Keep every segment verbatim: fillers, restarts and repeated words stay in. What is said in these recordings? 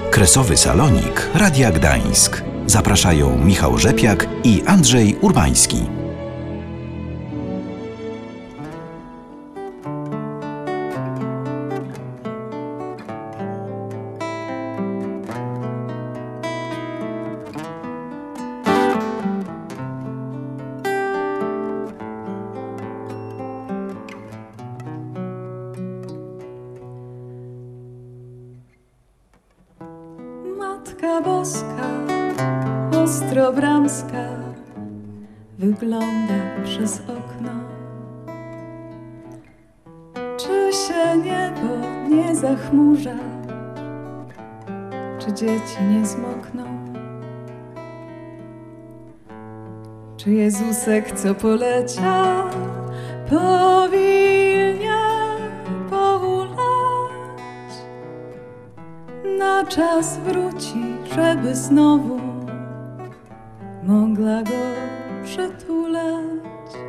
Kresowy Salonik Radia Gdańsk. Zapraszają Michał Rzepiak i Andrzej Urbański. Matka Boska, Ostrobramska, wygląda przez okno. Czy się niebo nie zachmurza? Czy dzieci nie zmokną? Czy Jezusek, co poleciał, powilnie powolać? Na czas wróci, żeby znowu mogła go przytulać.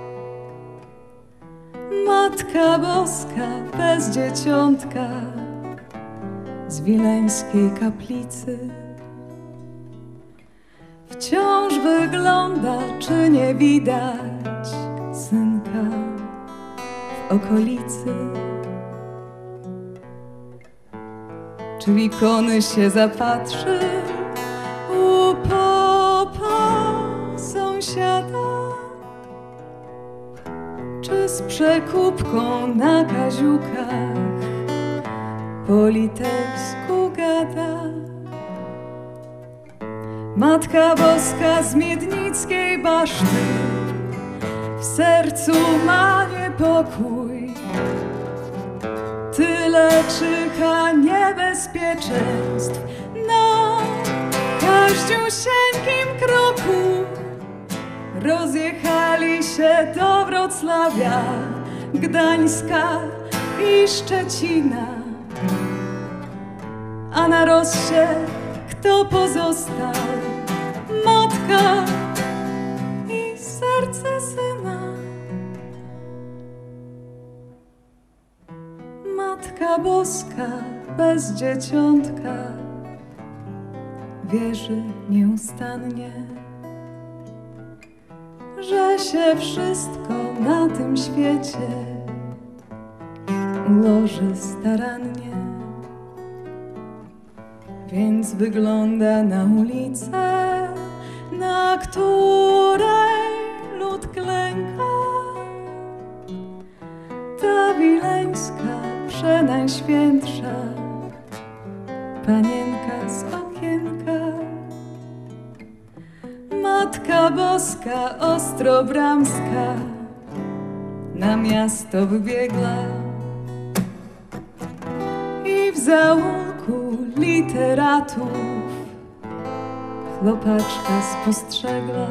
Matka Boska bez dzieciątka z wileńskiej kaplicy wciąż wygląda, czy nie widać synka w okolicy. Czy w ikony się zapatrzy u popa sąsiada? Czy z przekupką na kaziukach po litewsku gada? Matka Boska z miednickiej baszty w sercu ma niepokój. Tyle czyha niebezpieczeństw na każdziusieńkim kroku. Rozjechali się do Wrocławia, Gdańska i Szczecina. A na Rossie kto pozostał? Matka i serce syna. Matka Boska bez dzieciątka wierzy nieustannie, że się wszystko na tym świecie ułoży starannie. Więc wygląda na ulicę, na której lud klęka. Ta wileńska przenajświętsza panienka z okienka. Matka Boska Ostrobramska na miasto wybiegła i w zaułku literatów chłopaczka spostrzegła,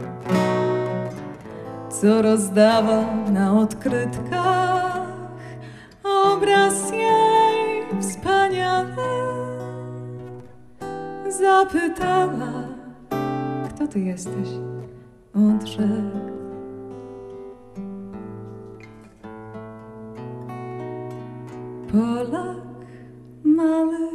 co rozdawał na odkrytkach obraz jej wspaniały. Zapytała, kto ty jesteś? Odrzekł: Polak mały.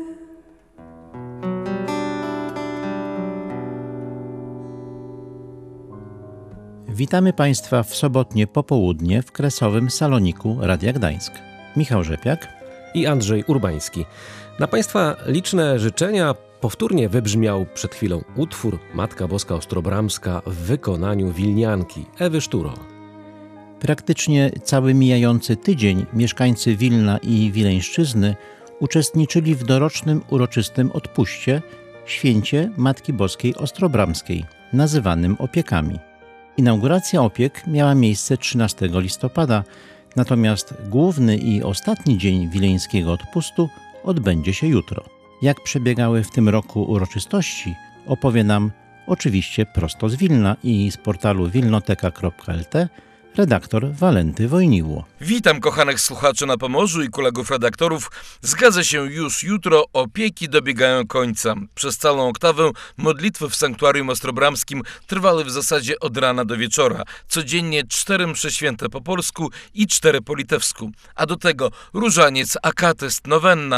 Witamy Państwa w sobotnie popołudnie w Kresowym Saloniku Radia Gdańsk. Michał Rzepiak i Andrzej Urbański. Na Państwa liczne życzenia powtórnie wybrzmiał przed chwilą utwór Matka Boska Ostrobramska w wykonaniu wilnianki Ewy Szturo. Praktycznie cały mijający tydzień mieszkańcy Wilna i Wileńszczyzny uczestniczyli w dorocznym uroczystym odpuście, święcie Matki Boskiej Ostrobramskiej, nazywanym opiekami. Inauguracja opiek miała miejsce trzynastego listopada, natomiast główny i ostatni dzień wileńskiego odpustu odbędzie się jutro. Jak przebiegały w tym roku uroczystości, opowie nam oczywiście prosto z Wilna i z portalu wilnoteka kropka el te redaktor Walenty Wojniło. Witam kochanych słuchaczy na Pomorzu i kolegów redaktorów. Zgadza się, już jutro opieki dobiegają końca. Przez całą oktawę modlitwy w sanktuarium ostrobramskim trwały w zasadzie od rana do wieczora. Codziennie cztery msze święte po polsku i cztery po litewsku. A do tego różaniec, akatest, nowenna.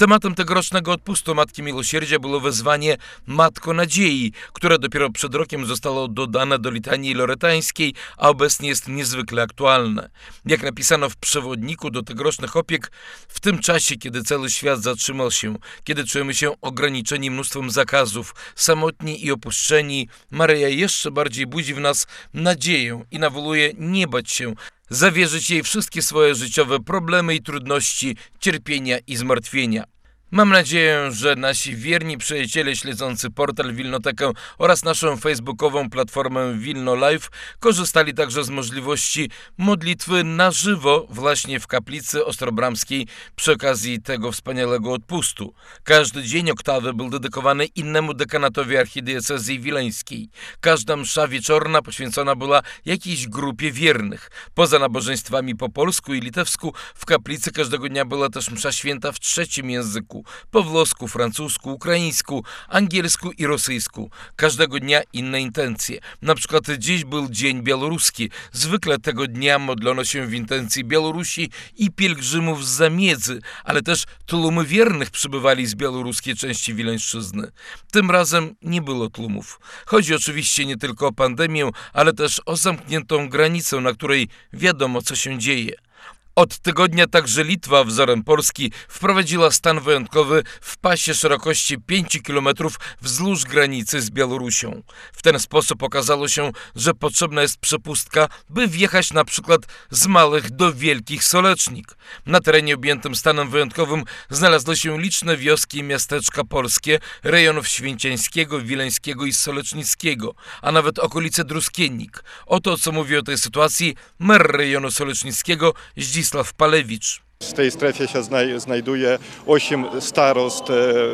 Tematem tegorocznego odpustu Matki Miłosierdzia było wezwanie Matko Nadziei, które dopiero przed rokiem zostało dodane do litanii loretańskiej, a obecnie jest niezwykle aktualne. Jak napisano w przewodniku do tegorocznych opiek, w tym czasie, kiedy cały świat zatrzymał się, kiedy czujemy się ograniczeni mnóstwem zakazów, samotni i opuszczeni, Maryja jeszcze bardziej budzi w nas nadzieję i nawołuje nie bać się, zawierzyć jej wszystkie swoje życiowe problemy i trudności, cierpienia i zmartwienia. Mam nadzieję, że nasi wierni przyjaciele śledzący portal Wilnotekę oraz naszą facebookową platformę Wilno Live korzystali także z możliwości modlitwy na żywo właśnie w kaplicy ostrobramskiej przy okazji tego wspaniałego odpustu. Każdy dzień oktawy był dedykowany innemu dekanatowi archidiecezji wileńskiej. Każda msza wieczorna poświęcona była jakiejś grupie wiernych. Poza nabożeństwami po polsku i litewsku w kaplicy każdego dnia była też msza święta w trzecim języku. Po włosku, francusku, ukraińsku, angielsku i rosyjsku. Każdego dnia inne intencje. Na przykład dziś był Dzień Białoruski. Zwykle tego dnia modlono się w intencji Białorusi i pielgrzymów z Zamiedzy, ale też tłumy wiernych przybywali z białoruskiej części Wileńszczyzny. Tym razem nie było tłumów. Chodzi oczywiście nie tylko o pandemię, ale też o zamkniętą granicę, na której wiadomo, co się dzieje. Od tygodnia także Litwa, wzorem Polski, wprowadziła stan wyjątkowy w pasie szerokości pięć kilometrów wzdłuż granicy z Białorusią. W ten sposób okazało się, że potrzebna jest przepustka, by wjechać na przykład z Małych do Wielkich Solecznik. Na terenie objętym stanem wyjątkowym znalazły się liczne wioski i miasteczka polskie, rejonów Święcieńskiego, Wileńskiego i Solecznickiego, a nawet okolice Druskiennik. Oto co mówi o tej sytuacji mer rejonu Solecznickiego Zdzisław Palewicz. W tej strefie się znajduje osiem starost,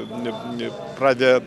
prawie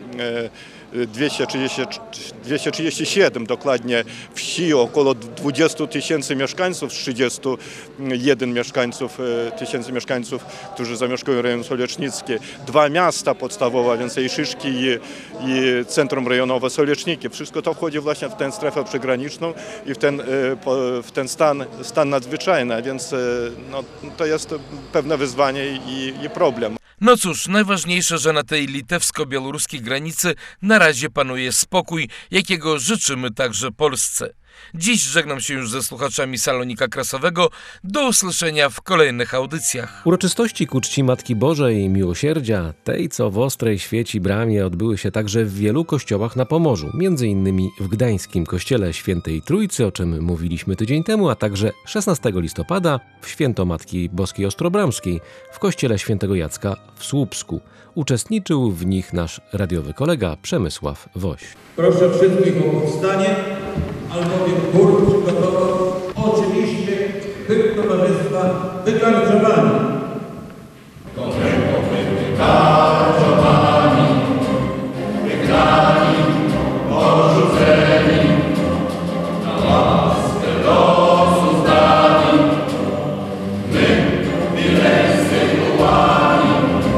dwieście trzydzieści siedem dokładnie wsi, około dwadzieścia tysięcy mieszkańców, trzydzieści jeden mieszkańców, tysięcy mieszkańców, którzy zamieszkują rejon Solecznicki. Dwa miasta podstawowe, więc i Szyszki i, i centrum rejonowe Soleczniki. Wszystko to wchodzi właśnie w tę strefę przygraniczną i w ten, w ten stan, stan nadzwyczajny, więc no, to jest pewne wyzwanie i, i problem. No cóż, najważniejsze, że na tej litewsko-białoruskiej granicy na razie panuje spokój, jakiego życzymy także Polsce. Dziś żegnam się już ze słuchaczami Salonika Krasowego. Do usłyszenia w kolejnych audycjach. Uroczystości ku czci Matki Bożej Miłosierdzia, tej co w Ostrej świeci bramie, odbyły się także w wielu kościołach na Pomorzu, między innymi w gdańskim kościele Świętej Trójcy, o czym mówiliśmy tydzień temu, a także szesnastego listopada w święto Matki Boskiej Ostrobramskiej w kościele Świętego Jacka w Słupsku. Uczestniczył w nich nasz radiowy kolega Przemysław Woś. Proszę wszystkich o powstanie, albowiem chór przygotował oczywiście chwyt towarzystwa wykarczowani. Wykarczowani, wygrani, porzuceni, na łaskę losu zdani, my, wileńscy tułani.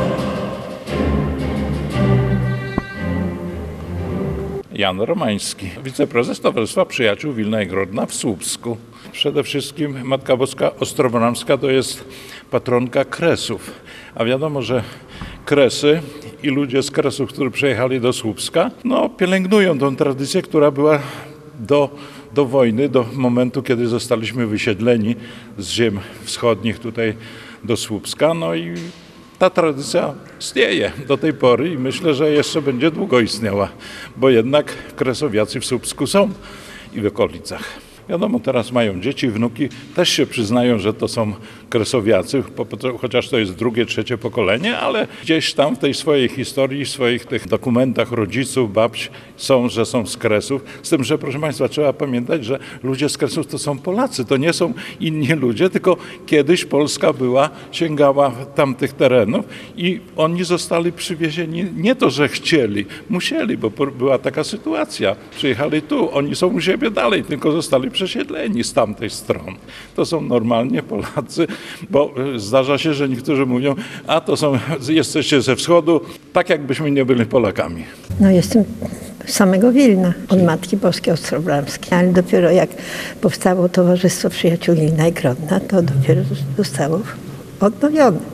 Jan Romański, wiceprezes Towarzystwa Przyjaciół Wilna i Grodna w Słupsku. Przede wszystkim Matka Boska Ostrobramska to jest patronka Kresów. A wiadomo, że Kresy i ludzie z Kresów, którzy przyjechali do Słupska, no pielęgnują tą tradycję, która była do, do wojny, do momentu, kiedy zostaliśmy wysiedleni z ziem wschodnich tutaj do Słupska. No i ta tradycja istnieje do tej pory i myślę, że jeszcze będzie długo istniała, bo jednak kresowiacy w Słupsku są i w okolicach. Wiadomo, teraz mają dzieci, wnuki, też się przyznają, że to są kresowiacy, chociaż to jest drugie, trzecie pokolenie, ale gdzieś tam w tej swojej historii, w swoich tych dokumentach rodziców, babci są, że są z Kresów. Z tym, że proszę Państwa, trzeba pamiętać, że ludzie z Kresów to są Polacy, to nie są inni ludzie, tylko kiedyś Polska była, sięgała tamtych terenów i oni zostali przywiezieni, nie to, że chcieli, musieli, bo była taka sytuacja. Przyjechali tu, oni są u siebie dalej, tylko zostali przesiedleni z tamtej strony. To są normalnie Polacy, bo zdarza się, że niektórzy mówią, a to są, jesteście ze wschodu, tak jakbyśmy nie byli Polakami. No jestem z samego Wilna, od Matki Boskiej Ostrobramskiej, ale dopiero jak powstało Towarzystwo Przyjaciół Wilna i Grodna, to dopiero zostało odnowione.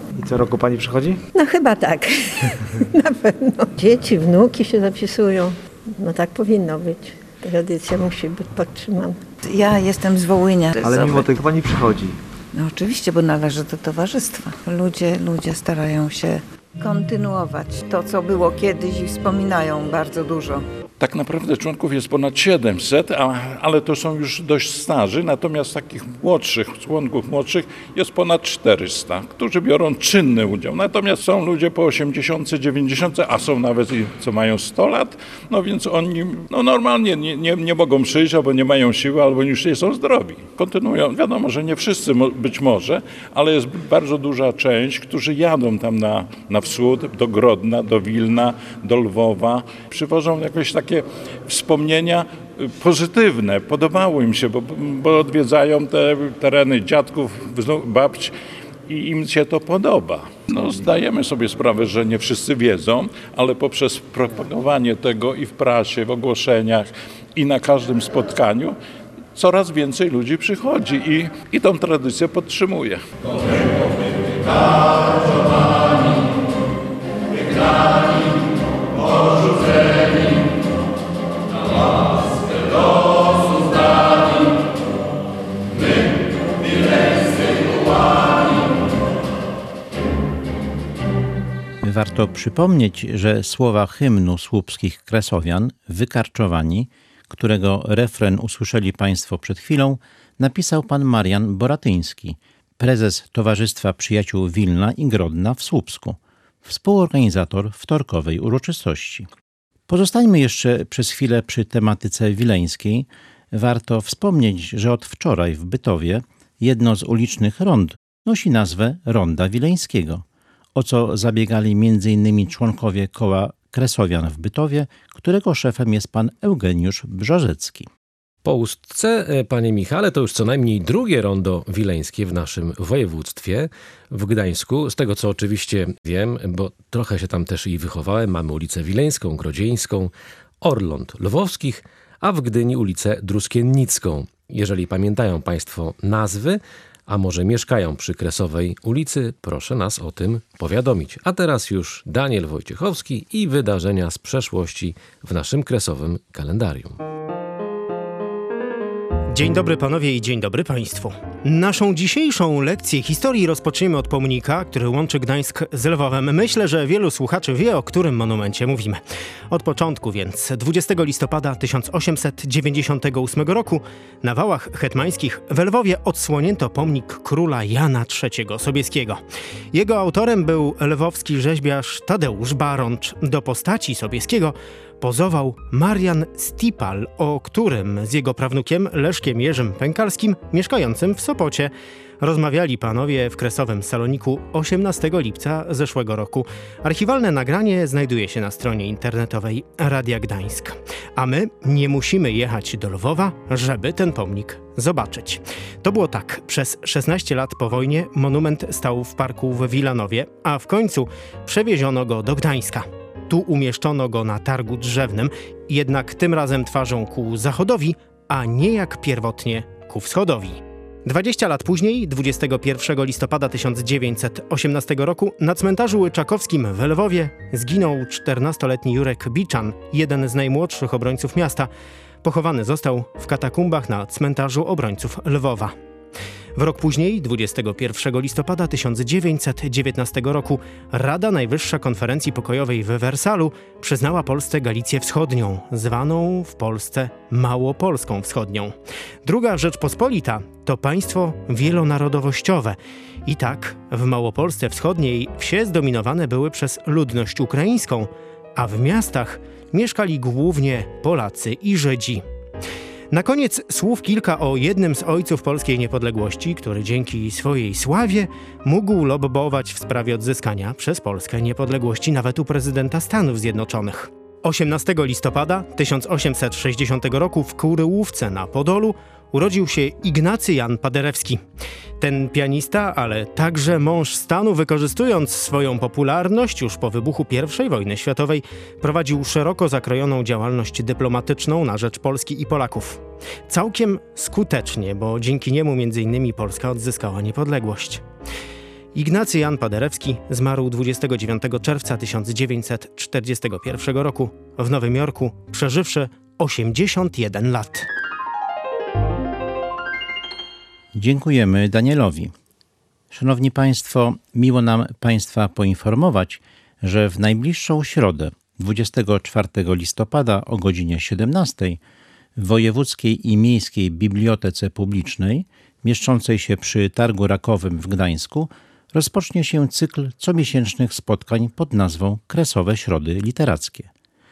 I co roku pani przychodzi? No chyba tak, na pewno. Dzieci, wnuki się zapisują. No tak powinno być. Tradycja musi być podtrzymana. Ja jestem z Wołynia. Ale mimo tego pani przychodzi. No oczywiście, bo należy do towarzystwa. Ludzie, ludzie starają się kontynuować to, co było kiedyś i wspominają bardzo dużo. Tak naprawdę członków jest ponad siedemset, a, ale to są już dość starzy, natomiast takich młodszych, członków młodszych jest ponad czterysta, którzy biorą czynny udział. Natomiast są ludzie po osiemdziesiątce, dziewięćdziesiątce, a są nawet i co mają sto lat, no więc oni no normalnie nie, nie, nie mogą przyjść, albo nie mają siły, albo już nie są zdrowi. Kontynuują. Wiadomo, że nie wszyscy być może, ale jest bardzo duża część, którzy jadą tam na, na wschód, do Grodna, do Wilna, do Lwowa. Przywożą jakieś takie wspomnienia pozytywne, podobało im się, bo, bo odwiedzają te tereny dziadków, babć i im się to podoba. No, zdajemy sobie sprawę, że nie wszyscy wiedzą, ale poprzez propagowanie tego i w prasie, w ogłoszeniach i na każdym spotkaniu coraz więcej ludzi przychodzi i, i tą tradycję podtrzymuje. Warto przypomnieć, że słowa hymnu słupskich Kresowian, Wykarczowani, którego refren usłyszeli Państwo przed chwilą, napisał pan Marian Boratyński, prezes Towarzystwa Przyjaciół Wilna i Grodna w Słupsku, współorganizator wtorkowej uroczystości. Pozostańmy jeszcze przez chwilę przy tematyce wileńskiej. Warto wspomnieć, że od wczoraj w Bytowie jedno z ulicznych rond nosi nazwę Ronda Wileńskiego, o co zabiegali między innymi członkowie koła Kresowian w Bytowie, którego szefem jest pan Eugeniusz Brzożecki. Po Ustce, panie Michale, to już co najmniej drugie rondo wileńskie w naszym województwie, w Gdańsku. Z tego, co oczywiście wiem, bo trochę się tam też i wychowałem, mamy ulicę Wileńską, Grodzieńską, Orląt Lwowskich, a w Gdyni ulicę Druskiennicką. Jeżeli pamiętają Państwo nazwy, a może mieszkają przy Kresowej ulicy, proszę nas o tym powiadomić. A teraz już Daniel Wojciechowski i wydarzenia z przeszłości w naszym kresowym kalendarium. Dzień dobry panowie i dzień dobry państwu. Naszą dzisiejszą lekcję historii rozpoczniemy od pomnika, który łączy Gdańsk z Lwowem. Myślę, że wielu słuchaczy wie, o którym monumencie mówimy. Od początku więc, dwudziestego listopada tysiąc osiemset dziewięćdziesiątego ósmego roku na wałach hetmańskich w Lwowie odsłonięto pomnik króla Jana trzeciego Sobieskiego. Jego autorem był lwowski rzeźbiarz Tadeusz Barącz. Do postaci Sobieskiego pozował Marian Stipal, o którym z jego prawnukiem Leszkiem Jerzym Pękalskim, mieszkającym w Sopocie, rozmawiali panowie w kresowym saloniku osiemnastego lipca zeszłego roku. Archiwalne nagranie znajduje się na stronie internetowej Radia Gdańsk. A my nie musimy jechać do Lwowa, żeby ten pomnik zobaczyć. To było tak. Przez szesnaście lat po wojnie monument stał w parku w Wilanowie, a w końcu przewieziono go do Gdańska. Tu umieszczono go na targu drzewnym, jednak tym razem twarzą ku zachodowi, a nie jak pierwotnie ku wschodowi. dwadzieścia lat później, dwudziestego pierwszego listopada tysiąc dziewięćset osiemnastego roku, na cmentarzu Łyczakowskim w Lwowie zginął czternastoletni Jurek Biczan, jeden z najmłodszych obrońców miasta. Pochowany został w katakumbach na cmentarzu obrońców Lwowa. W rok później, dwudziestego pierwszego listopada tysiąc dziewięćset dziewiętnastego roku, Rada Najwyższa Konferencji Pokojowej w Wersalu przyznała Polsce Galicję Wschodnią, zwaną w Polsce Małopolską Wschodnią. Druga Rzeczpospolita to państwo wielonarodowościowe. I tak w Małopolsce Wschodniej wsie zdominowane były przez ludność ukraińską, a w miastach mieszkali głównie Polacy i Żydzi. Na koniec słów kilka o jednym z ojców polskiej niepodległości, który dzięki swojej sławie mógł lobbować w sprawie odzyskania przez Polskę niepodległości nawet u prezydenta Stanów Zjednoczonych. osiemnastego listopada tysiąc osiemset sześćdziesiątego roku w Kuryłówce na Podolu urodził się Ignacy Jan Paderewski. Ten pianista, ale także mąż stanu, wykorzystując swoją popularność już po wybuchu pierwszej wojny światowej, prowadził szeroko zakrojoną działalność dyplomatyczną na rzecz Polski i Polaków. Całkiem skutecznie, bo dzięki niemu między innymi Polska odzyskała niepodległość. Ignacy Jan Paderewski zmarł dwudziestego dziewiątego czerwca tysiąc dziewięćset czterdziestego pierwszego roku w Nowym Jorku, przeżywszy osiemdziesiąt jeden lat. Dziękujemy Danielowi. Szanowni Państwo, miło nam Państwa poinformować, że w najbliższą środę, dwudziestego czwartego listopada o godzinie siedemnastej w Wojewódzkiej i Miejskiej Bibliotece Publicznej, mieszczącej się przy Targu Rakowym w Gdańsku, rozpocznie się cykl comiesięcznych spotkań pod nazwą Kresowe Środy Literackie.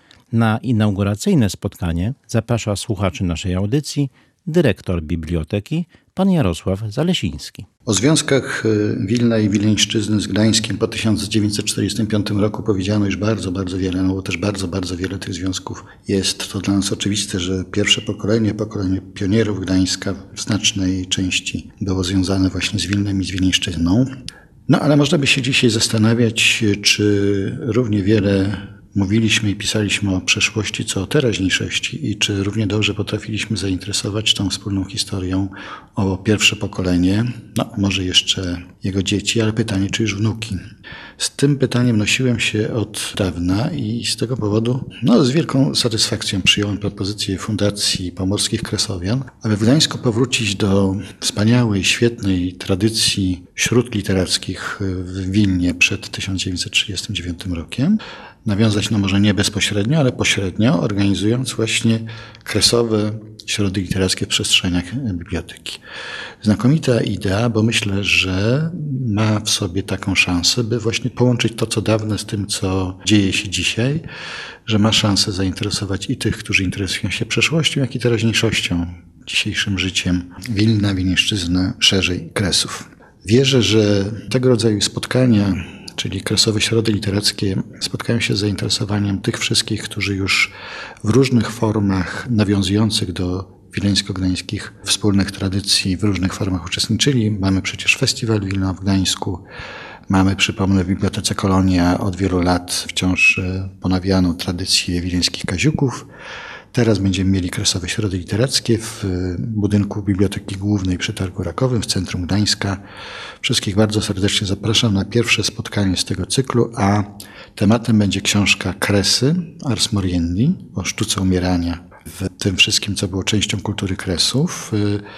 Na inauguracyjne spotkanie zaprasza słuchaczy naszej audycji dyrektor biblioteki, pan Jarosław Zalesiński. O związkach Wilna i Wileńszczyzny z Gdańskiem po tysiąc dziewięćset czterdziestym piątym roku powiedziano już bardzo, bardzo wiele, no bo też bardzo, bardzo wiele tych związków jest. To dla nas oczywiste, że pierwsze pokolenie, pokolenie pionierów Gdańska w znacznej części było związane właśnie z Wilnem i z Wileńszczyzną. No ale można by się dzisiaj zastanawiać, czy równie wiele mówiliśmy i pisaliśmy o przeszłości, co o teraźniejszości i czy równie dobrze potrafiliśmy zainteresować tą wspólną historią o pierwsze pokolenie, no może jeszcze jego dzieci, ale pytanie, czy już wnuki. Z tym pytaniem nosiłem się od dawna i z tego powodu no, z wielką satysfakcją przyjąłem propozycję Fundacji Pomorskich Kresowian, aby w Gdańsku powrócić do wspaniałej, świetnej tradycji śród literackich w Wilnie przed tysiąc dziewięćset trzydziestym dziewiątym rokiem. Nawiązać, no może nie bezpośrednio, ale pośrednio, organizując właśnie kresowe środy literackie w przestrzeniach biblioteki. Znakomita idea, bo myślę, że ma w sobie taką szansę, by właśnie połączyć to, co dawne z tym, co dzieje się dzisiaj, że ma szansę zainteresować i tych, którzy interesują się przeszłością, jak i teraźniejszością, dzisiejszym życiem Wilna, Wileńszczyzny, szerzej Kresów. Wierzę, że tego rodzaju spotkania, czyli kresowe środy literackie, spotkają się z zainteresowaniem tych wszystkich, którzy już w różnych formach nawiązujących do wileńsko-gdańskich wspólnych tradycji w różnych formach uczestniczyli. Mamy przecież Festiwal Wilna w Gdańsku, mamy, przypomnę, w Bibliotece Kolonia od wielu lat wciąż ponawianą tradycję wileńskich kaziuków. Teraz będziemy mieli kresowe środy literackie w budynku Biblioteki Głównej przy Targu Rakowym w centrum Gdańska. Wszystkich bardzo serdecznie zapraszam na pierwsze spotkanie z tego cyklu, a tematem będzie książka Kresy Ars Moriendi o sztuce umierania w tym wszystkim, co było częścią kultury Kresów.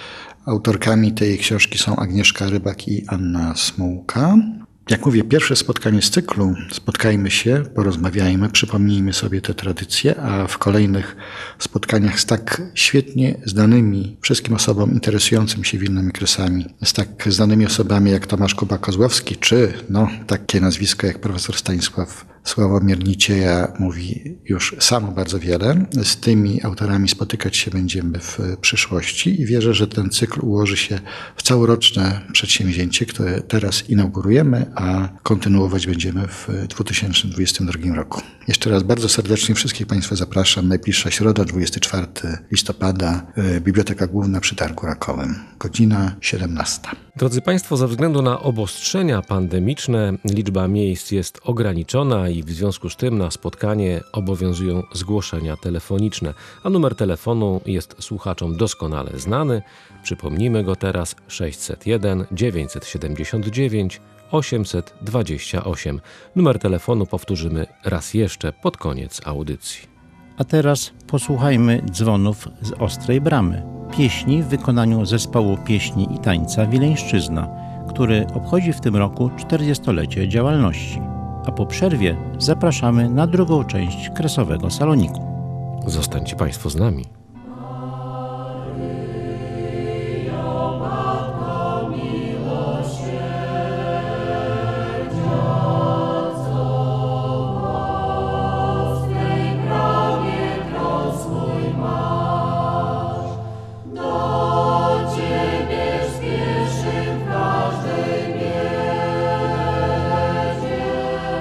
Autorkami tej książki są Agnieszka Rybak i Anna Smułka. Jak mówię, pierwsze spotkanie z cyklu, spotkajmy się, porozmawiajmy, przypomnijmy sobie te tradycje, a w kolejnych spotkaniach z tak świetnie znanymi wszystkim osobom interesującym się Wilnem i Kresami, z tak znanymi osobami jak Tomasz Kuba-Kozłowski, czy no, takie nazwisko jak profesor Stanisław Sławomir Nicieja mówi już samo bardzo wiele. Z tymi autorami spotykać się będziemy w przyszłości i wierzę, że ten cykl ułoży się w całoroczne przedsięwzięcie, które teraz inaugurujemy, a kontynuować będziemy w dwa tysiące dwudziestym drugim roku. Jeszcze raz bardzo serdecznie wszystkich Państwa zapraszam. Najbliższa środa, dwudziestego czwartego listopada, Biblioteka Główna przy Targu Rakowym, godzina siedemnasta. Drodzy Państwo, ze względu na obostrzenia pandemiczne liczba miejsc jest ograniczona i w związku z tym na spotkanie obowiązują zgłoszenia telefoniczne, a numer telefonu jest słuchaczom doskonale znany. Przypomnijmy go teraz: sześćset jeden dziewięćset siedemdziesiąt dziewięć osiemset dwadzieścia osiem. Numer telefonu powtórzymy raz jeszcze pod koniec audycji. A teraz posłuchajmy dzwonów z Ostrej Bramy, pieśni w wykonaniu zespołu pieśni i tańca Wileńszczyzna, który obchodzi w tym roku czterdziestolecie działalności. A po przerwie zapraszamy na drugą część kresowego saloniku. Zostańcie Państwo z nami.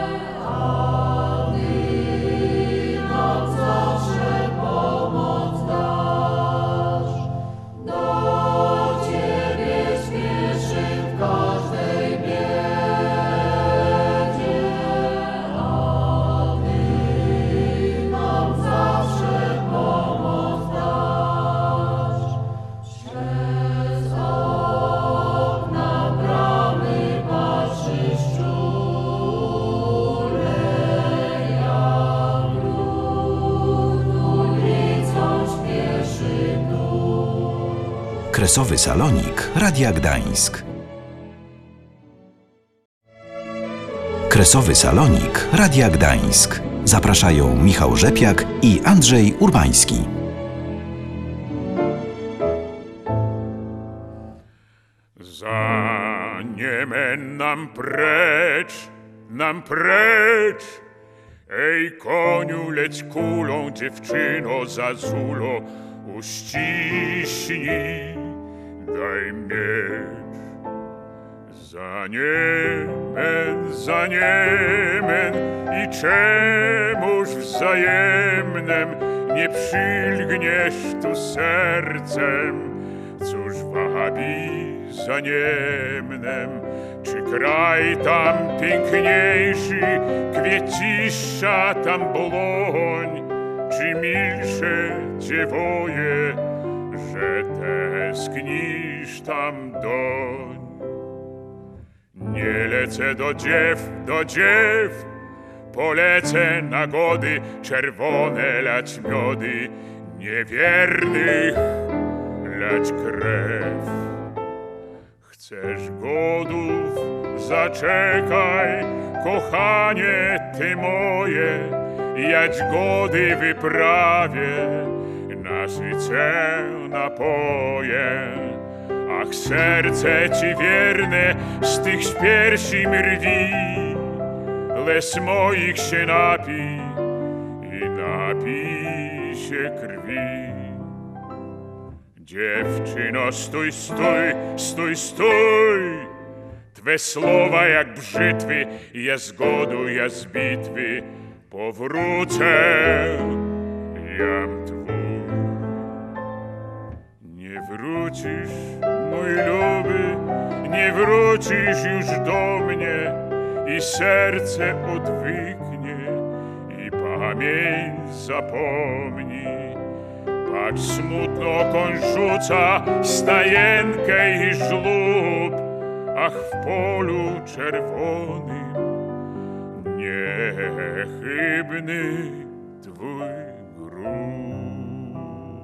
Zawsze pomoc Kresowy Salonik Radia Gdańsk. Kresowy Salonik Radia Gdańsk. Zapraszają Michał Rzepiak i Andrzej Urbański. Za niemen nam precz, nam precz. Ej koniu, leć kulą, dziewczyno zazulo, uściśnij, daj miecz. Za niemen, za niemen i czemuż wzajemnem nie przylgniesz tu sercem? Cóż wabi za niemnem? Czy kraj tam piękniejszy, kwieciszcza tam błoń? Czy milsze dziewoje, że tęsknisz tam doń? Nie lecę do dziew, do dziew, polecę na gody czerwone lać miody, niewiernych lać krew. Chcesz godów, zaczekaj, kochanie ty moje, jać gody wyprawię, nasycę napoje. Ach, serce ci wierne z tych piersi mrwi, les moich się napi i napij się krwi. Dziewczyno, stój, stój, stój, stój, twe słowa jak brzytwy, ja z godu, ja z bitwy powrócę, jam twój. Nie wrócisz, mój luby, nie wrócisz już do mnie i serce odwyknie i pamięć zapomni. Patrz, smutno koń rzuca stajenkę i żlób, ach, w polu czerwonym niechybny twój grób.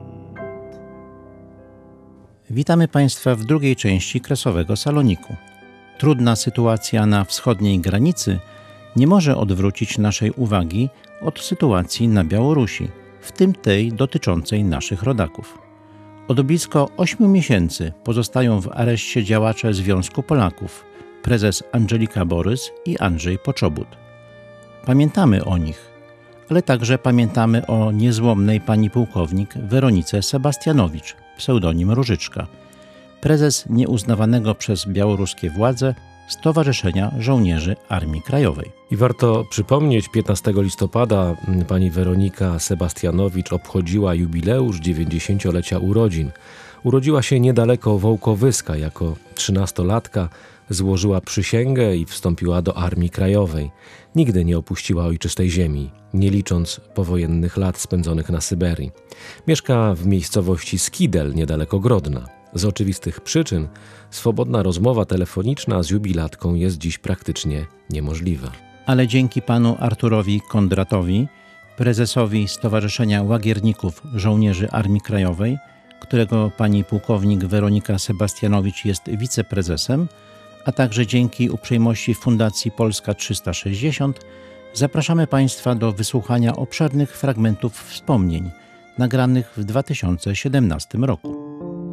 Witamy Państwa w drugiej części Kresowego Saloniku. Trudna sytuacja na wschodniej granicy nie może odwrócić naszej uwagi od sytuacji na Białorusi, w tym tej dotyczącej naszych rodaków. Od blisko ośmiu miesięcy pozostają w areszcie działacze Związku Polaków, prezes Andżelika Borys i Andrzej Poczobut. Pamiętamy o nich, ale także pamiętamy o niezłomnej pani pułkownik Weronice Sebastianowicz, pseudonim Różyczka, prezes nieuznawanego przez białoruskie władze Stowarzyszenia Żołnierzy Armii Krajowej. I warto przypomnieć, piętnastego listopada pani Weronika Sebastianowicz obchodziła jubileusz dziewięćdziesięciolecia urodzin. Urodziła się niedaleko Wołkowyska. Jako trzynastolatka złożyła przysięgę i wstąpiła do Armii Krajowej. Nigdy nie opuściła ojczystej ziemi, nie licząc powojennych lat spędzonych na Syberii. Mieszka w miejscowości Skidel, niedaleko Grodna. Z oczywistych przyczyn swobodna rozmowa telefoniczna z jubilatką jest dziś praktycznie niemożliwa. Ale dzięki panu Arturowi Kondratowi, prezesowi Stowarzyszenia Łagierników Żołnierzy Armii Krajowej, którego pani pułkownik Weronika Sebastianowicz jest wiceprezesem, a także dzięki uprzejmości Fundacji Polska trzysta sześćdziesiąt, zapraszamy Państwa do wysłuchania obszernych fragmentów wspomnień nagranych w dwa tysiące siedemnastym roku.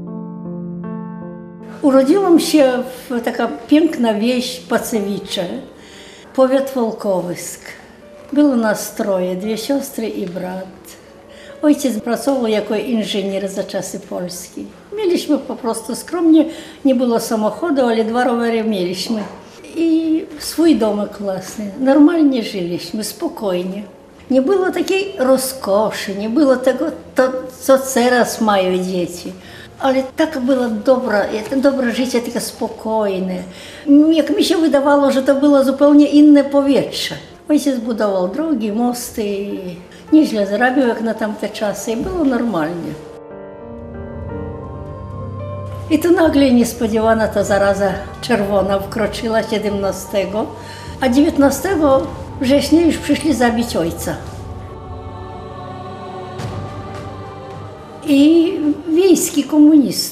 Urodziłam się w taka piękna wieś Pacewicze, powiat Wołkowysk. Było nas troje, dwie siostry i brat. Ojciec pracował jako inżynier za czasy Polski. Mieliśmy po prostu skromnie, nie było samochodu, ale dwa rowery mieliśmy. I swój domek własny. Normalnie żyliśmy, spokojnie. Nie było takiej rozkoszy, nie było tego, to, co teraz mają dzieci. Ale tak było dobre, dobre życie, takie spokojne. Jak mi się wydawało, że to było zupełnie inne powietrze. Ojciec budował drogi, mosty i nieźle zarabiał jak na tamte czasy i było normalnie. I tu nagle niespodziewana ta zaraza czerwona wkroczyła siedemnastego, a dziewiętnastego września już przyszli zabić ojca. I wiejski komunista.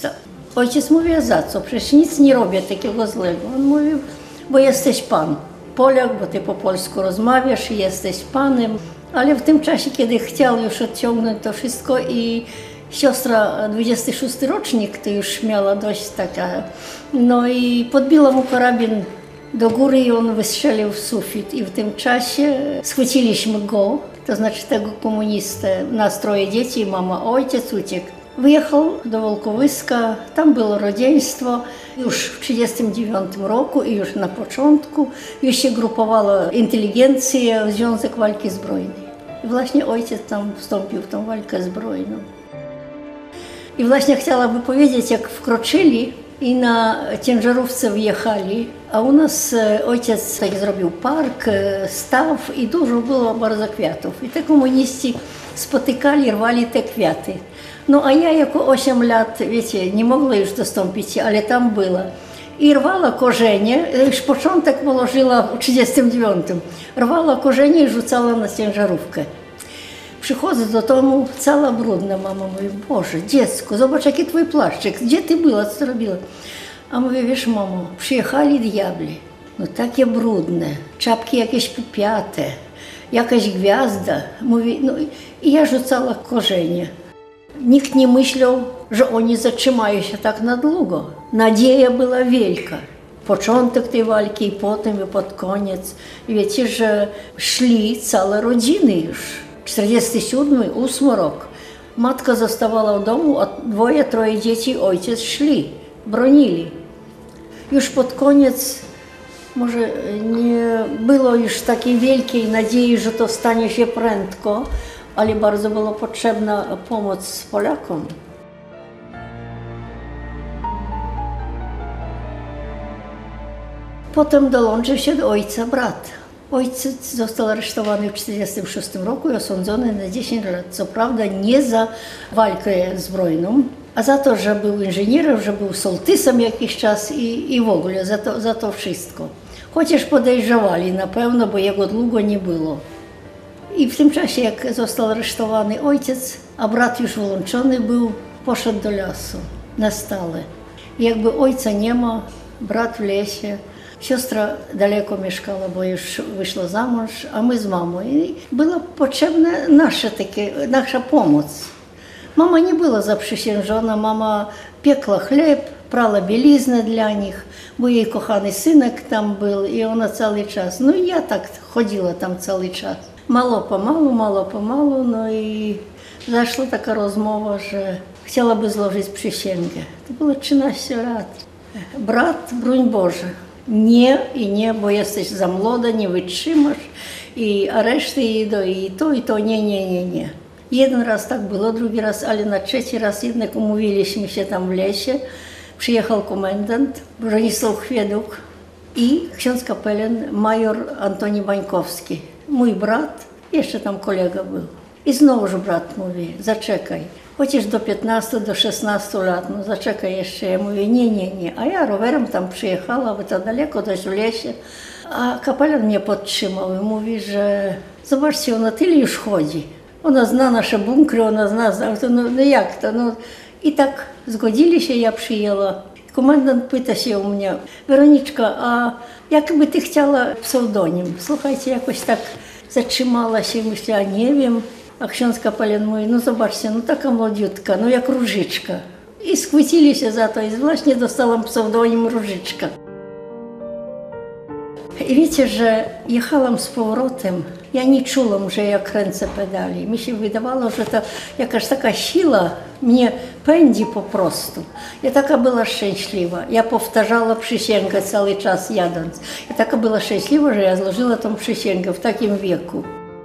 Ojciec mówi, a za co? Przecież nic nie robię takiego złego. On mówił, bo jesteś pan. Polak, bo ty po polsku rozmawiasz i jesteś panem. Ale w tym czasie, kiedy chciał już odciągnąć to wszystko i siostra, dwudziesty szósty rocznik, to już miała dość taka, no i podbiła mu karabin do góry i on wystrzelił w sufit. I w tym czasie schwyciliśmy go, to znaczy tego komunistę, nas troje dzieci, mama, ojciec uciekł. Wyjechał do Wolkowyska, tam było rodzeństwo już w tysiąc dziewięćset trzydziestym dziewiątym roku i już na początku już się grupowała inteligencja w Związek Walki Zbrojnej. I właśnie ojciec tam wstąpił w tą walkę zbrojną. I właśnie chciałabym powiedzieć, jak wkroczyli i na ciężarówce wjechali, a u nas ojciec tak zrobił park, staw i dużo było bardzo kwiatów. I te komuniści spotykali, rwali te kwiaty. No a ja jako osiem lat, wiecie, nie mogła już dostąpić, ale tam była. I rwała korzenie, już początek położyła w tysiąc dziewięćset trzydziestym dziewiątym. Rwała korzenie i rzucała na ciężarówkę. Przychodzę do domu, cała brudna. Mama mówi, Boże, dziecko, zobacz jaki twój płaszczyk, gdzie ty była, co robiła? A mówię, wiesz mamo, przyjechali diabli, no takie brudne, czapki jakieś pupiate, jakaś gwiazda. Mówi, no i ja rzucała korzenie. Nikt nie myślał, że oni zatrzymają się tak na długo. Nadzieja była wielka. Początek tej walki i potem i pod koniec. Wiecie, że szli całe rodziny już. czterdziesty siódmy, ósmy rok. Matka zostawała w domu, a dwoje, troje dzieci, ojciec szli, bronili. Już pod koniec może nie było już takiej wielkiej nadziei, że to stanie się prędko, ale bardzo była potrzebna pomoc Polakom. Potem dołączył się do ojca brat. Ojciec został aresztowany w tysiąc dziewięćset czterdziestym szóstym roku i osądzony na dziesięć lat. Co prawda nie za walkę zbrojną, a za to, że był inżynierem, że był sołtysem jakiś czas i, i w ogóle za to, za to wszystko. Chociaż podejrzewali na pewno, bo jego długo nie było. I w tym czasie, jak został aresztowany ojciec, a brat już wyłączony był, poszedł do lasu na stałe. I jakby ojca nie ma, brat w lesie, siostra daleko mieszkała, bo już wyszła za mąż, a my z mamą. I była potrzebna nasza, takie, nasza pomoc. Mama nie była zaprzysiężona, mama piekła chleb, prała bieliznę dla nich, bo jej kochany synek tam był i ona cały czas. No i ja tak chodziła tam cały czas. Mało pomału, mało pomału, no i zaszła taka rozmowa, że chciałaby złożyć przysięgę. To było trzynaście lat. Brat, broń Boże, nie i nie, bo jesteś za młoda, nie wytrzymasz i areszty idą i to, i to, nie, nie, nie, nie. Jeden raz tak było, drugi raz, ale na trzeci raz jednak umówiliśmy się tam w lesie. Przyjechał komendant Bronisław Chwieduk i ksiądz kapelan major Antoni Bańkowski. Mój brat, jeszcze tam kolega był. I znowuż brat mówi, zaczekaj, chociaż do piętnastu, do szesnastu lat, no zaczekaj jeszcze. Ja mówię, nie, nie, nie. A ja rowerem tam przyjechała, bo to daleko, dość w lesie. A kapelan mnie podtrzymał i mówi, że zobaczcie, ona tyle już chodzi. Ona zna nasze bunkry, ona zna, zna to, no, no jak to, no. I tak zgodzili się, ja przyjęła. Komendant pyta się u mnie, Weroniczka, a jakby ty chciała pseudonim? Słuchajcie, jakoś tak zatrzymała się, myślała, nie wiem. A ksiądz kapelan mówi, no zobaczcie, no taka młodziutka, no jak Różyczka. I schwycili się za to i właśnie dostałam pseudonim Różyczka. I wiecie, że jechałam z powrotem, ja nie czułam, że ja kręcę pedali. Mi się wydawało, że to jakaś taka siła mnie pędzi po prostu. Ja taka była szczęśliwa. Ja powtarzała przysięgę cały czas jadąc. Ja taka była szczęśliwa, że ja złożyła tą przysięgę w takim wieku.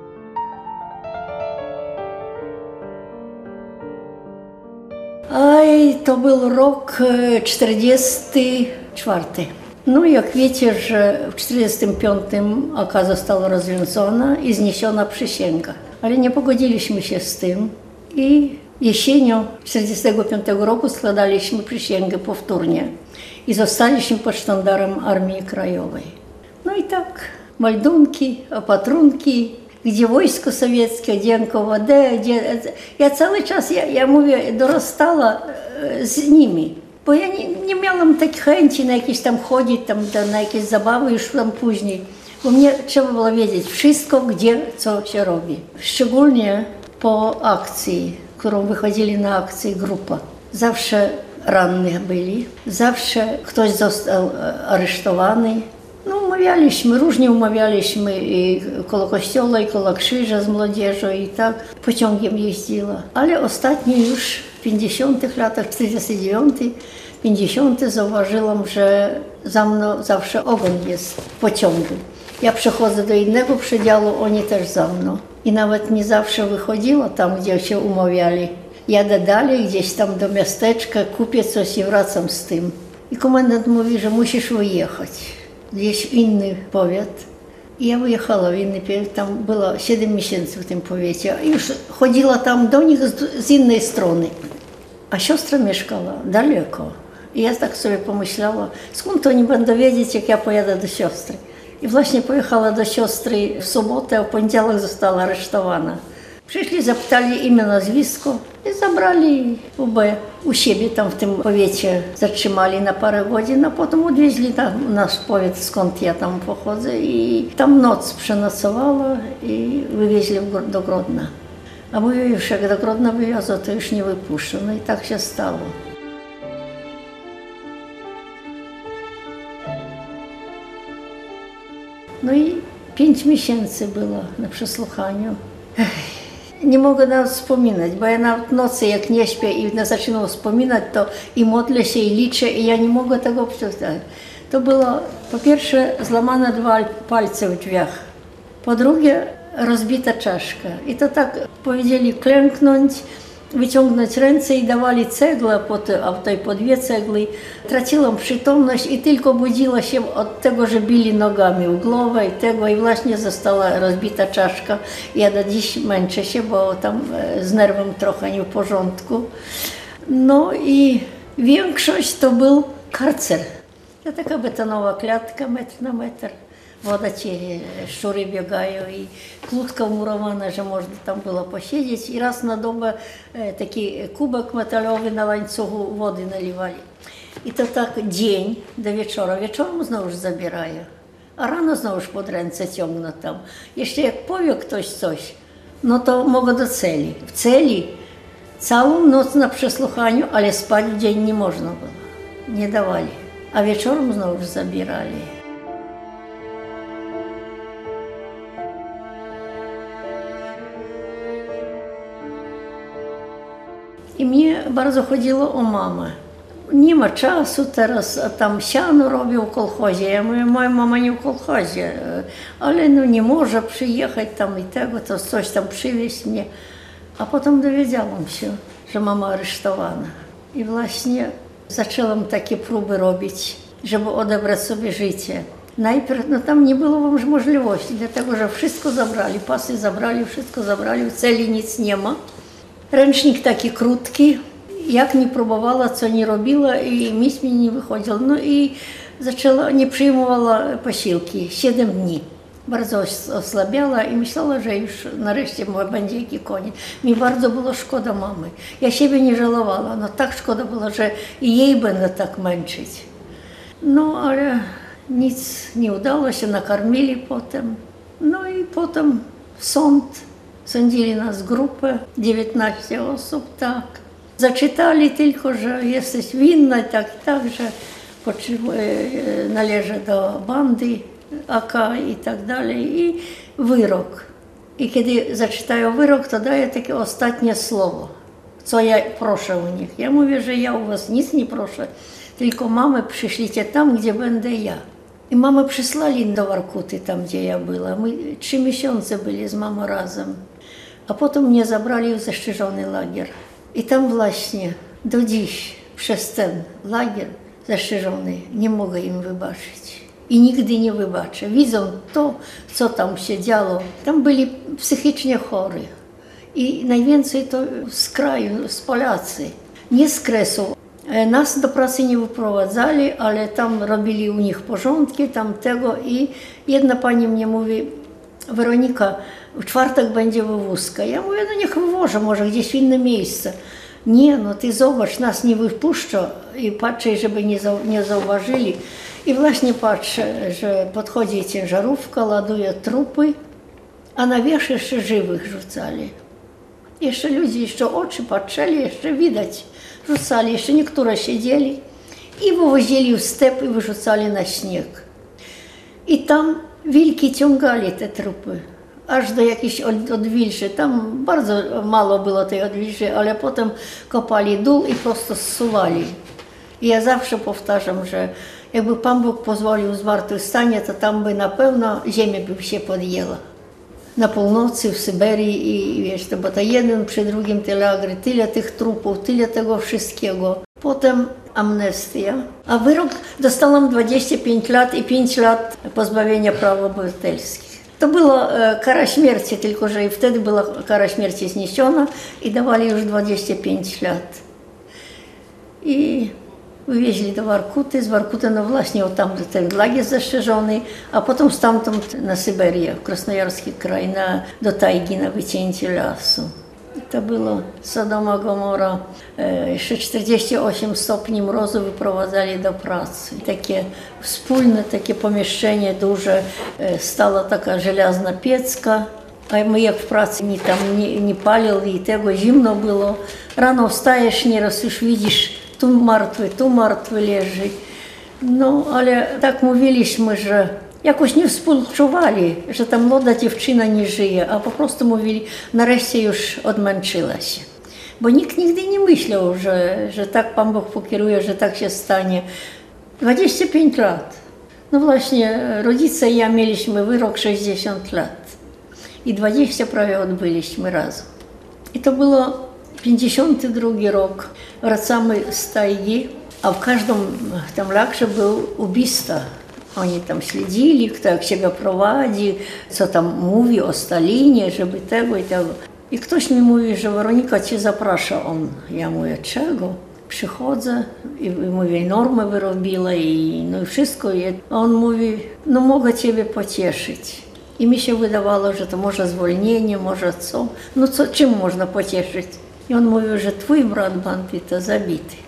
Aj, to był rok czterdziesty czwarty. No jak wiecie, że w czterdziestym piątym A K została rozwiązana i zniesiona przysięga. Ale nie pogodziliśmy się z tym i jesienią czterdziestego piątego roku składaliśmy przysięgę powtórnie i zostaliśmy pod sztandarem Armii Krajowej. No i tak, meldunki, opatrunki, gdzie wojsko sowieckie, gdzie N K W D, gdzie... Ja cały czas, ja, ja mówię, dorastała z nimi. Bo ja nie, nie miałam takiej chęci na jakieś tam chodzić, tam, na jakieś zabawy już tam później. Bo mnie trzeba było wiedzieć wszystko, gdzie, co się robi. Szczególnie po akcji, którą wychodzili na akcję grupa. Zawsze rannych byli, zawsze ktoś został aresztowany. No umawialiśmy, różnie umawialiśmy i koło kościoła, i koło krzyża z młodzieżą i tak pociągiem jeździła. Ale ostatnio już w pięćdziesiątych latach, czterdziestym dziewiątym, pięćdziesiątym zauważyłam, że za mną zawsze ogon jest w pociągu. Ja przechodzę do innego przedziału, oni też za mną. I nawet nie zawsze wychodziło tam, gdzie się umawiali. Jadę dalej, gdzieś tam do miasteczka, kupię coś i wracam z tym. I komendant mówi, że musisz wyjechać. Gdzieś inny powiat. I ja wyjechała w inny powiat, tam było siedem miesięcy w tym powiecie. I już chodziła tam do nich z, z innej strony. A siostra mieszkała daleko. I ja tak sobie pomyślała, skąd oni będą wiedzieć, jak ja pojadę do siostry. I właśnie pojechała do siostry w sobotę, a w poniedziałek została aresztowana. Przyszli, zapytali imię, nazwisko i zabrali U B u siebie tam w tym powiecie. Zatrzymali na parę godzin, a potem odwieźli na nasz powiat, skąd ja tam pochodzę. I tam noc przenocowała i wywieźli do Grodna. A mówię, już jak do Grodna wywiozą, to już nie wypuszczą. No i tak się stało. No i pięć miesięcy było na przesłuchaniu. Ech, nie mogę nawet wspominać, bo ja nawet nocy jak nie śpię i zaczynam wspominać, to i modlę się, i liczę, i ja nie mogę tego przeczytać. To było, po pierwsze, złamane dwa palce w drzwiach. Po drugie, rozbita czaszka. I to tak powiedzieli klęknąć, wyciągnąć ręce i dawali cegłę, a tutaj po dwie cegły. Traciłam przytomność i tylko budziła się od tego, że bili nogami w głowę i tego i właśnie została rozbita czaszka. Ja do dziś męczę się, bo tam z nerwem trochę nie w porządku. No i większość to był karcer. To taka betonowa klatka, metr na metr. Woda ci, szczury biegają i kłódka murowana, że można tam było posiedzieć. I raz na dobę taki kubek metalowy na łańcuchu wody naliwali. I to tak dzień do wieczora. Wieczorem znowu zabierają, a rano znowu pod ręce ciągną tam. Jeszcze jak powie ktoś coś, no to mogą do celi. W celi całą noc na przesłuchaniu, ale spać w dzień nie można było. Nie dawali. A wieczorem znowu zabierali. I mnie bardzo chodziło o mamę. Nie ma czasu teraz, a tam siano robił w kolchozie. Ja mówię, moja mama nie w kolchozie, ale no nie może przyjechać tam i tego, to coś tam przywieźć mnie. A potem dowiedziałam się, że mama aresztowana. I właśnie zaczęłam takie próby robić, żeby odebrać sobie życie. Najpierw, no tam nie było możliwości, dlatego że wszystko zabrali, pasy zabrali, wszystko zabrali, w celi nic nie ma. Ręcznik taki krótki, jak nie próbowała, co nie robiła i nic mi nie wychodziło. No i zaczęła, nie przyjmowała posiłki, siedem dni. Bardzo osłabiała i myślała, że już nareszcie będzie jakiś koniec. Mi bardzo było szkoda mamy. Ja siebie nie żałowała, no tak szkoda było, że i jej będę tak męczyć. No ale nic nie udało się, nakarmili potem. No i potem sąd. Sądzili nas grupę, dziewiętnaście osób, tak. Zaczytali tylko, że jesteś winna, tak i tak, że należy do bandy A K i tak dalej. I wyrok. I kiedy zaczytają wyrok, to daje takie ostatnie słowo, co ja proszę u nich. Ja mówię, że ja u was nic nie proszę, tylko mamę przyślijcie tam, gdzie będę ja. I mamę przysłali do Warkuty, tam gdzie ja była. My trzy miesiące byli z mamą razem. A potem mnie zabrali w zastrzeżony lagier. I tam właśnie do dziś przez ten lagier zastrzeżony nie mogę im wybaczyć. I nigdy nie wybaczę. Widzą to, co tam się działo. Tam byli psychicznie chorzy. I najwięcej to z kraju, z Polacy. Nie z Kresu. Nas do pracy nie wyprowadzali, ale tam robili u nich porządki, tam tego. I jedna pani mnie mówi, Weronika, w czwartek będzie wywózka. Ja mówię, no niech wywożę, może gdzieś w inne miejsce. Nie, no ty zobacz, nas nie wypuszcza i patrzę, żeby nie, zau nie zauważyli. I właśnie patrzę, że podchodzi ciężarówka, ładuje trupy, a na wierzch jeszcze żywych rzucali. Jeszcze ludzie, jeszcze oczy patrzyli, jeszcze widać. Rzucali, jeszcze niektóre siedzieli i wywozili w step i wyrzucali na śnieg. I tam wilki ciągali te trupy, aż do jakiejś odwilży. Tam bardzo mało było tej odwilży, ale potem kopali dół i prosto zsuwali. I ja zawsze powtarzam, że jakby Pan Bóg pozwolił zmartwychwstanie, to tam by na pewno ziemia by się podjęła. Na północy, w Syberii i wiesz, to bo to jeden przy drugim te lagry, tyle tych trupów, tyle tego wszystkiego. Potem amnestia, a wyrok dostałam dwadzieścia pięć lat i pięć lat pozbawienia praw obywatelskich. To była kara śmierci, tylko że i wtedy była kara śmierci zniesiona i dawali już dwadzieścia pięć lat. I wywieźli do Warkuty, z Warkuty no właśnie tam ten lagier zastrzeżony, a potem stamtąd na Syberię, w Krasnojarski kraj, na, do tajgi na wycięcie lasu. I to było Sodoma, Gomora. E, jeszcze czterdzieści osiem stopni mrozu wyprowadzali do pracy. Takie wspólne takie pomieszczenie duże, e, stała taka żelazna piecka, a my jak w pracy nie, tam nie, nie palili i tego zimno było. Rano wstajesz, nieraz już widzisz, tu martwy, tu martwy leży. No, ale tak mówiliśmy, że jakoś nie współczuwali, że ta młoda dziewczyna nie żyje, a po prostu mówili, nareszcie już odmęczyła się. Bo nikt nigdy nie myślał, że, że tak Pan Bóg pokieruje, że tak się stanie. dwadzieścia pięć lat. No właśnie, rodzice i ja mieliśmy wyrok sześćdziesiąt lat. I dwadzieścia prawie odbyliśmy razem. I to było pięćdziesiąty drugi rok. Wracamy z tajgi, a w każdym tam lagrze był ubista. Oni tam śledzili, kto jak siebie prowadzi, co tam mówi o Stalinie, żeby tego i tego. I ktoś mi mówi, że Weronika cię zaprasza. On, ja mówię, czego? Przychodzę i mówię, normę wyrobiła i no i wszystko. A on mówi, no mogę ciebie pocieszyć. I mi się wydawało, że to może zwolnienie, może co. No co, czym można pocieszyć? I on mówił, że twój brat bandyta zabity.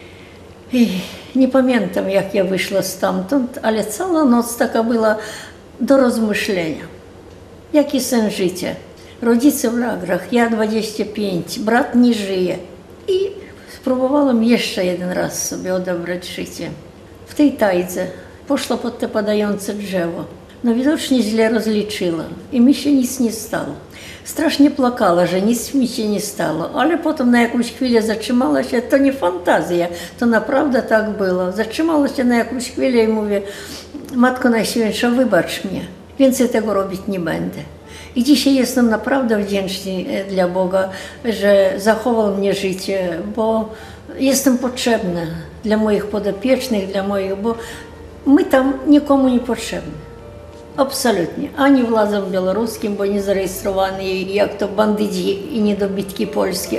I nie pamiętam, jak ja wyszła stamtąd, ale cała noc taka była do rozmyślenia. Jaki sens życia? Rodzice w lagrach, ja dwadzieścia pięć, brat nie żyje. I spróbowałam jeszcze jeden raz sobie odebrać życie. W tej tajdze poszła pod te padające drzewo. No widocznie źle rozliczyła i mi się nic nie stało. Strasznie płakała, że nic mi się nie stało, ale potem na jakąś chwilę zatrzymała się, to nie fantazja, to naprawdę tak było. Zatrzymała się na jakąś chwilę i mówię, Matko Najświętsza, wybacz mnie, więcej tego robić nie będę. I dzisiaj jestem naprawdę wdzięczny dla Boga, że zachował mnie życie, bo jestem potrzebna dla moich podopiecznych, dla moich, bo my tam nikomu nie potrzebni. Absolutnie. Ani władzom białoruskim, bo nie zarejestrowani jak to bandyci i niedobitki polskie.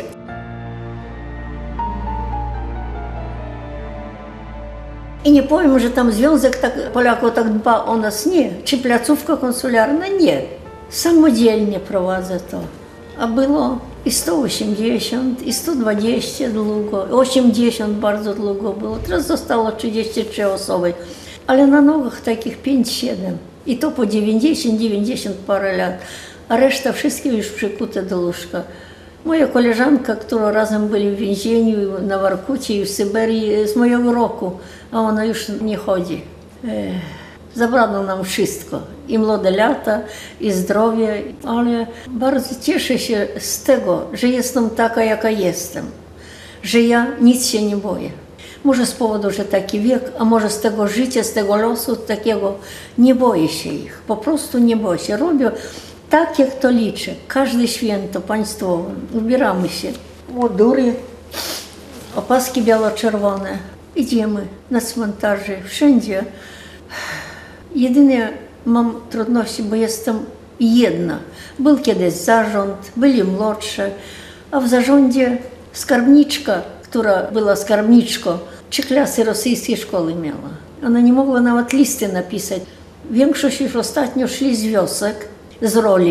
I nie powiem, że tam Związek tak, Polaków tak dba o nas, nie. Czy placówka konsularna? Nie. Samodzielnie prowadzę to. A było i sto osiemdziesiąt, i sto dwadzieścia długo, osiemdziesiąt bardzo długo było. Teraz zostało trzydzieści trzy osoby, ale na nogach takich pięć siedem. I to po dziewięćdziesiąt dziewięćdziesiąt parę lat, a reszta wszystkie już przykute do łóżka. Moja koleżanka, która razem byli w więzieniu na Warkucie i w Syberii z mojego roku, a ona już nie chodzi. Ech, zabrano nam wszystko, i młode lata, i zdrowie, ale bardzo cieszę się z tego, że jestem taka, jaka jestem, że ja nic się nie boję. Może z powodu, że taki wiek, a może z tego życia, z tego losu takiego, nie boję się ich, po prostu nie boję się. Robię tak, jak to liczę. Każde święto państwowe, ubieramy się, mundury, opaski biało-czerwone. Idziemy na cmentarze, wszędzie. Jedynie mam trudności, bo jestem jedna. Był kiedyś zarząd, byli młodsze, a w zarządzie skarbniczka, która była skarbniczką, trzy klasy rosyjskiej szkoły miała. Ona nie mogła nawet listy napisać. Większość już ostatnio szli z wiosek, z roli.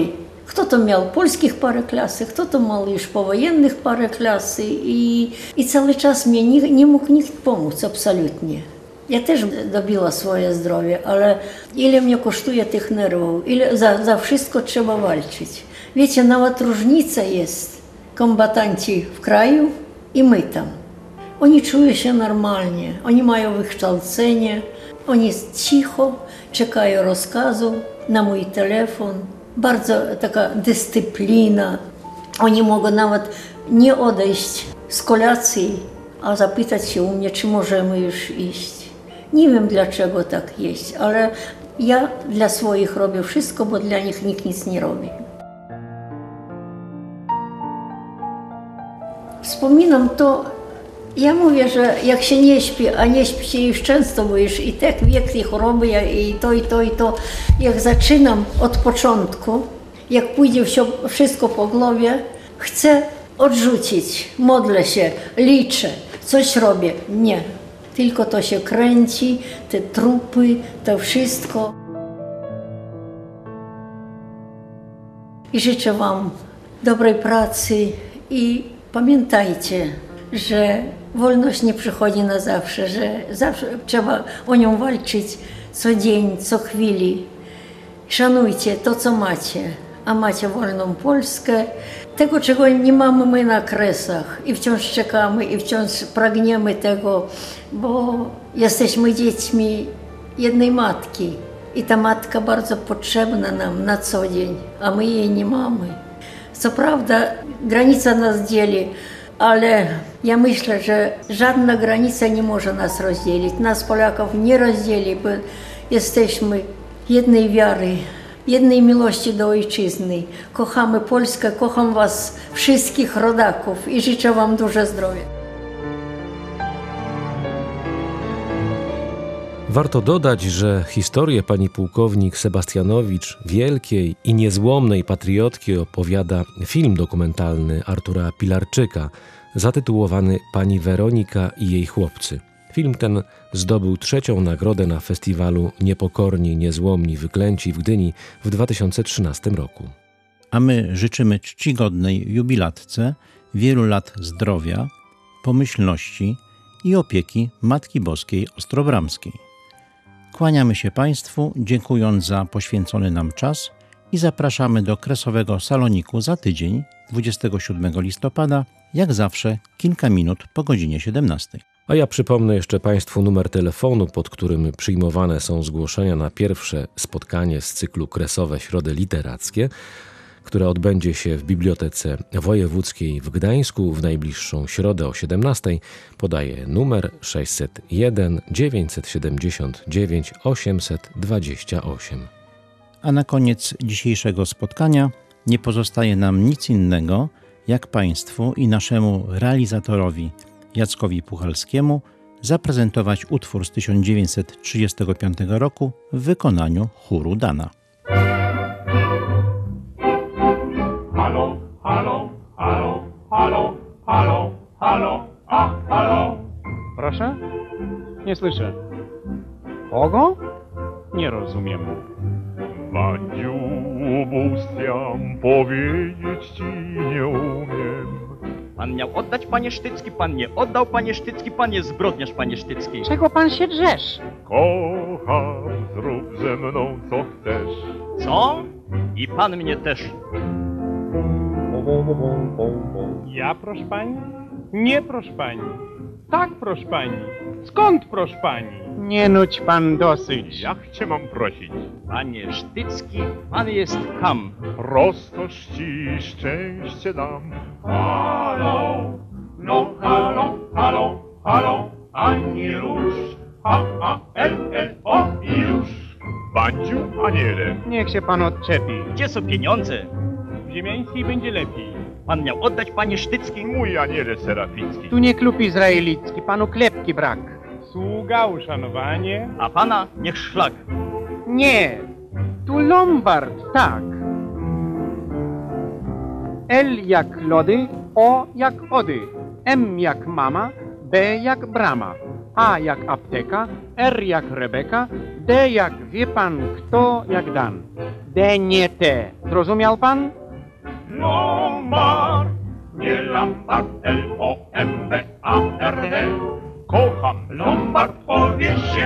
Kto to miał polskich parę klasy, kto to miał już powojennych parę klasy i, i cały czas mnie nie, nie mógł nikt pomóc, absolutnie. Ja też dobiła swoje zdrowie, ale ile mnie kosztuje tych nerwów, ile za, za wszystko trzeba walczyć. Wiecie, nawet różnica jest kombatanci w kraju i my tam. Oni czują się normalnie, oni mają wykształcenie, oni cicho czekają rozkazu na mój telefon. Bardzo taka dyscyplina. Oni mogą nawet nie odejść z kolacji, a zapytać się u mnie, czy możemy już iść. Nie wiem, dlaczego tak jest, ale ja dla swoich robię wszystko, bo dla nich nikt nic nie robi. Wspominam to, ja mówię, że jak się nie śpi, a nie śpi się już często, bo już i tak wiek i choroby, i to, i to, i to. Jak zaczynam od początku, jak pójdzie wszystko po głowie, chcę odrzucić, modlę się, liczę, coś robię. Nie, tylko to się kręci, te trupy, to wszystko. I życzę Wam dobrej pracy i pamiętajcie, że wolność nie przychodzi na zawsze, że zawsze trzeba o nią walczyć co dzień, co chwili. Szanujcie to, co macie, a macie wolną Polskę. Tego, czego nie mamy my na Kresach i wciąż czekamy i wciąż pragniemy tego, bo jesteśmy dziećmi jednej matki i ta matka bardzo potrzebna nam na co dzień, a my jej nie mamy. Co prawda granica nas dzieli, ale ja myślę, że żadna granica nie może nas rozdzielić. Nas, Polaków, nie rozdzieli, bo jesteśmy jednej wiary, jednej miłości do ojczyzny. Kochamy Polskę, kocham Was wszystkich rodaków i życzę Wam dużo zdrowia. Warto dodać, że historię pani pułkownik Sebastianowicz, wielkiej i niezłomnej patriotki, opowiada film dokumentalny Artura Pilarczyka, zatytułowany Pani Weronika i jej chłopcy. Film ten zdobył trzecią nagrodę na festiwalu Niepokorni, Niezłomni, Wyklęci w Gdyni w dwa tysiące trzynastym roku. A my życzymy czcigodnej jubilatce wielu lat zdrowia, pomyślności i opieki Matki Boskiej Ostrobramskiej. Kłaniamy się Państwu, dziękując za poświęcony nam czas i zapraszamy do Kresowego Saloniku za tydzień, dwudziestego siódmego listopada, jak zawsze kilka minut po godzinie siedemnastej. A ja przypomnę jeszcze Państwu numer telefonu, pod którym przyjmowane są zgłoszenia na pierwsze spotkanie z cyklu Kresowe Środy Literackie, które odbędzie się w Bibliotece Wojewódzkiej w Gdańsku w najbliższą środę o siedemnastej. Podaję numer sześćset jeden dziewięćset siedemdziesiąt dziewięć osiemset dwadzieścia osiem. A na koniec dzisiejszego spotkania nie pozostaje nam nic innego, jak Państwu i naszemu realizatorowi Jackowi Puchalskiemu zaprezentować utwór z tysiąc dziewięćset trzydziestego piątego roku w wykonaniu chóru Dana. Halo, halo, halo, halo, halo, halo, a, halo. Proszę? Nie słyszę. Kogo? Nie rozumiem. Wandziu, ubóstwiam, powiedzieć ci nie umiem. Pan miał oddać, panie Sztycki, pan nie oddał, panie Sztycki, pan jest zbrodniarz, panie Sztycki. Czego pan się drzesz? Kocham, zrób ze mną co chcesz. Co? I pan mnie też. Ja, proszę pani? Nie, proszę pani. Tak, proszę pani. Skąd, proszę pani? Nie nudź pan dosyć. Jak cię mam prosić? Panie Sztycki, pan jest ham. Rozkosz ci szczęście dam. Halo, no halo, halo, halo, ani rusz. H, A, L, L, O i już. Bandziu, aniele. Niech się pan odczepi. Gdzie są pieniądze? W Ziemiańskiej będzie lepiej. Pan miał oddać, panie Sztycki. Mój aniele seraficki. Tu nie klub izraelicki, panu klepki brak. Sługa, uszanowanie. A pana niech szlak. Nie, tu Lombard, tak. L jak lody, O jak ody, M jak mama, B jak brama. A jak apteka, R jak Rebeka, D jak wie pan kto jak Dan. D nie T. Zrozumiał pan? Lombard, nie Lombard, L O M B A R D. Kocham Lombard, powiesz się.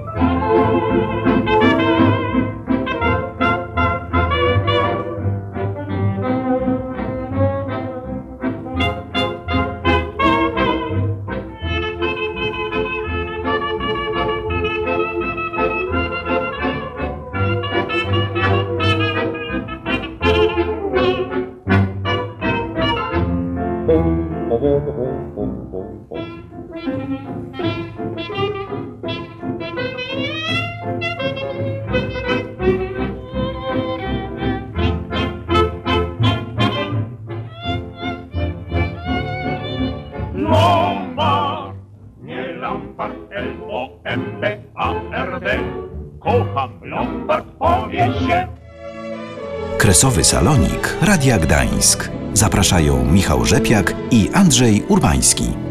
Lombard, nie Lombard, L O M B A R D. Kocham Lombard, powiesz się. Kresowy Salonik Radia Gdańsk. Zapraszają Michał Rzepiak i Andrzej Urbański.